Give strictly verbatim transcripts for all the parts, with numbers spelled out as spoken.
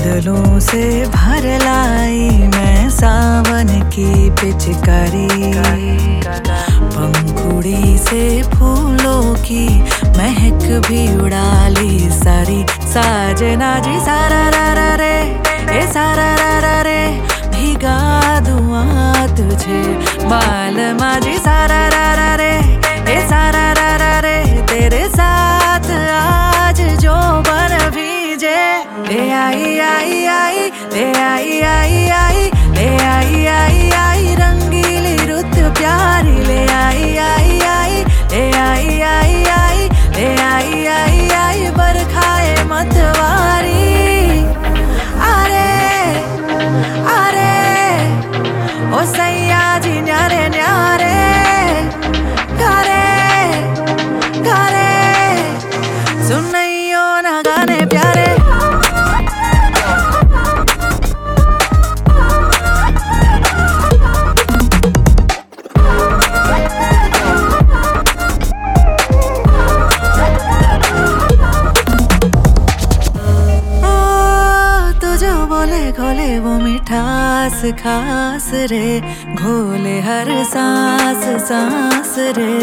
बादलों से भर लाई मैं सावन की पिचकारी, पंखुड़ी से फूलों की महक भी उड़ा ली सारी। साजना जी सारा रा रा रे, ए सारा रा रा रे, भिगा दूँ तुझे बालमा जी सारा रा रा रे, ए सारा रा रा रे, तेरे साथ आज जो बन भीजे। ले आई आई आई, ले आई आई आई, ले आई आई आई, रंगीली रुत प्यारी। ले आई आई आई, ले आई आई आई, ले आई आई आई, बरखाए मतवारी। अरे अरे ओ सैया जी न्यारे न्यारे, घरे घरे सुनइयो ना गाने प्यारे। घोले वो मिठास खास रे, घोले हर सांस सांस रे।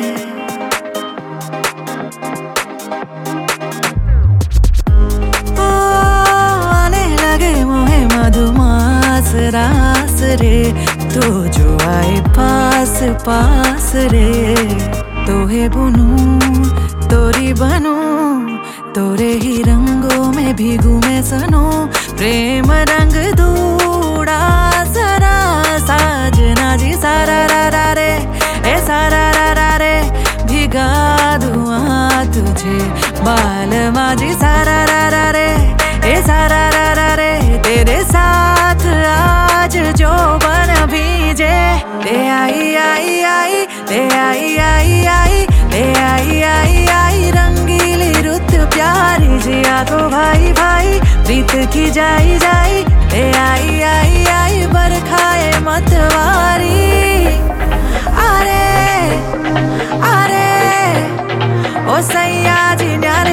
ओ आने लगे मोहे मधुमास रास रे, तो जो आए पास पास रे। तोहे बुनूं तोरी बनूं, तोरे ही रंगों में भीगू मैं सनू। प्रेम रंग दूड़ा सरा, साजना जी सारा रा रा रे, ए सारा रा रा रे, भिगा दूँ तुझे बालमा जी सारा रा रा रे, ए सारा रा रा रे, तेरे साथ आज जो बन भीजे। ले आई आई आई, ले आई आई आई, ले आई आई आई, रंगीली रुत प्यारी। जिया को भाई भाई प्रीत की जाई जाई, ले आई आई आई, बरखाए मतवारी। अरे अरे ओ सैया जी न्यारे